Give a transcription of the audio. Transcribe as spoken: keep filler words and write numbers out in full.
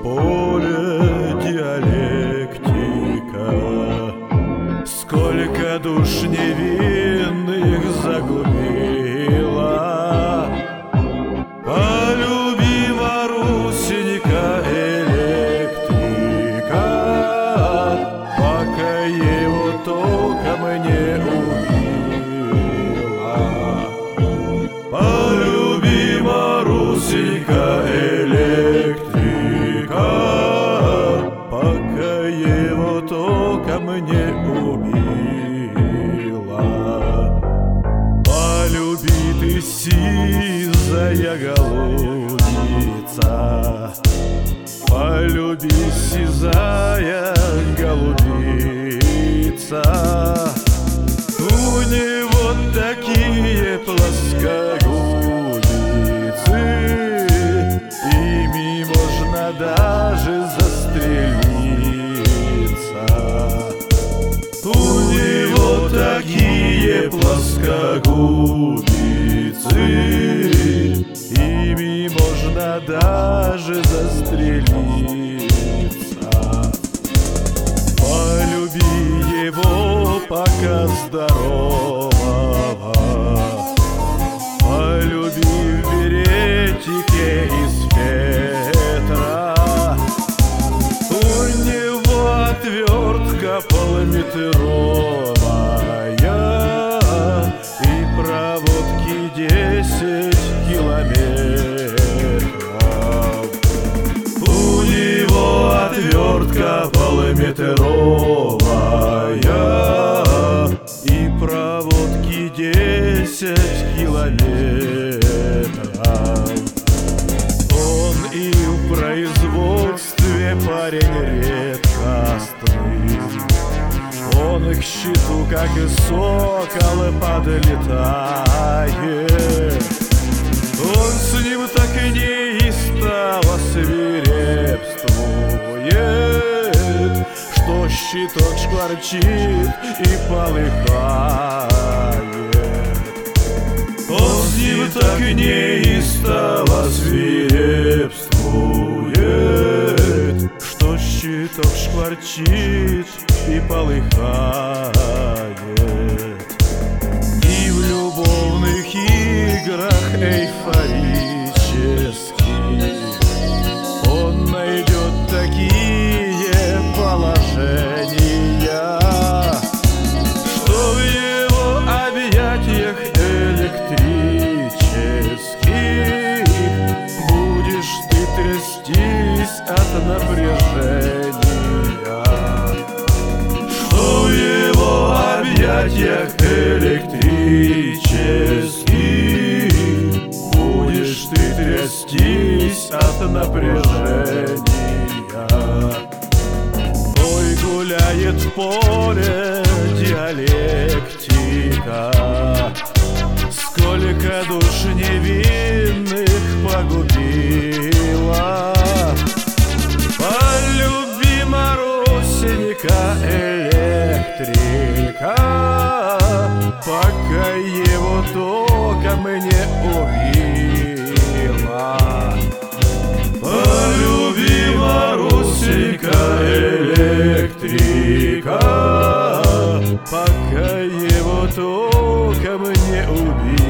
поле диалектика. Сколько душ невинных загубила. Полюби, Марусенька, электрика, пока его током не убила. Полюби, Марусенька, электрика, пока его током не убила. Полюби ты, сизая голубица, полюби, сизая голубица. У него такие плоскогубицы, ими можно даже застрелиться. У него такие плоскогубицы, ими можно даже застрелиться. Полюби его, пока здорового, полюби в беретике из фетра. У него отвертка полметровая и проводки десять километров. У него отвертка полметровая и проводки десять километров. Он и в производстве парень редкостный. Он к щиту, как и сокол, подлетает. Он с ним так и неистово свирепствует, что щиток шкварчит и полыхает. Он с ним так и неистово свирепствует, что щиток шкварчит и полыхает. И в любовных играх эйфорических он найдет такие положения, что в его объятиях электрических будешь ты трястись от напряжения. Что в его объятиях электрических будешь ты трястись от напряжения. Ой, гуляет в поле диалектика, сколько душ невинных погубила. Полюби, Марусенька, электрика, пока его током не убила. Полюби, Марусенька, электрика, пока его током не убила.